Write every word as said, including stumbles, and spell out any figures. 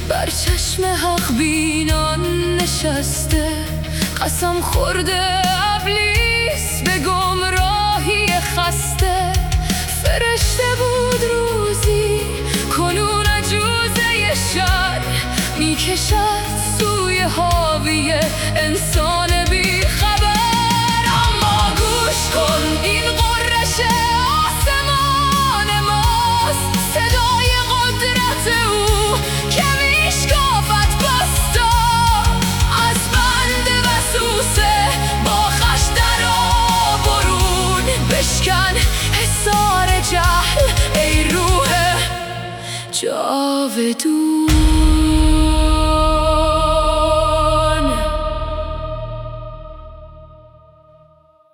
بر چشم حق بینان نشسته، قسم خورده ابلیس به گمراهی خسته. فرشته بود روزی کنون عجوزه شر، میکشد سوی حاوی انسان بی خبر. اما گوش کن این غرش آسمان ماست، صدای قدرت او که میشکافد بستا. از بند وسوسه با خش در آ برون، بشکن حصار جهل ای روح جاودون.